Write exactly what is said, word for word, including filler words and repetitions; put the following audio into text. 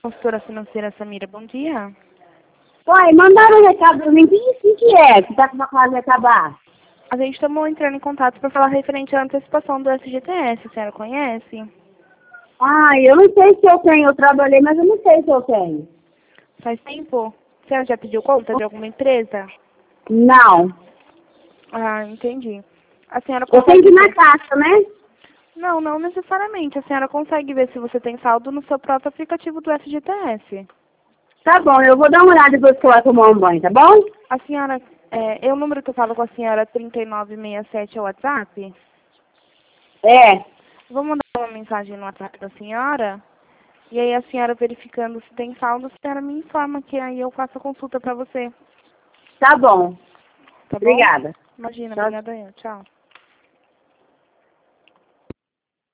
Consultora financeira Samira, bom dia. Oi, mandaram um recado pra mim. Quem disse que é que tá com uma quase acabar? A gente estamos entrando em contato para falar referente à antecipação do S G T S. A senhora conhece? Ah, eu não sei se eu tenho. Eu trabalhei, mas eu não sei se eu tenho. Faz tempo? A senhora já pediu conta de alguma empresa? Não. Ah, entendi. A senhora Eu tenho consegue que ir na ver? caixa, né? Não, não necessariamente. A senhora consegue ver se você tem saldo no seu próprio aplicativo do S G T S. Tá bom, eu vou dar uma olhada depois que eu vou tomar um banho, tá bom? A senhora, é, é o número que eu falo com a senhora, trinta e nove sessenta e sete, é o WhatsApp? É. Vou mandar uma mensagem no WhatsApp da senhora. E aí a senhora verificando se tem saldo, a senhora me informa que aí eu faço a consulta para você. Tá bom. Tá bom? Obrigada. Imagina, Tchau. obrigada eu. Tchau.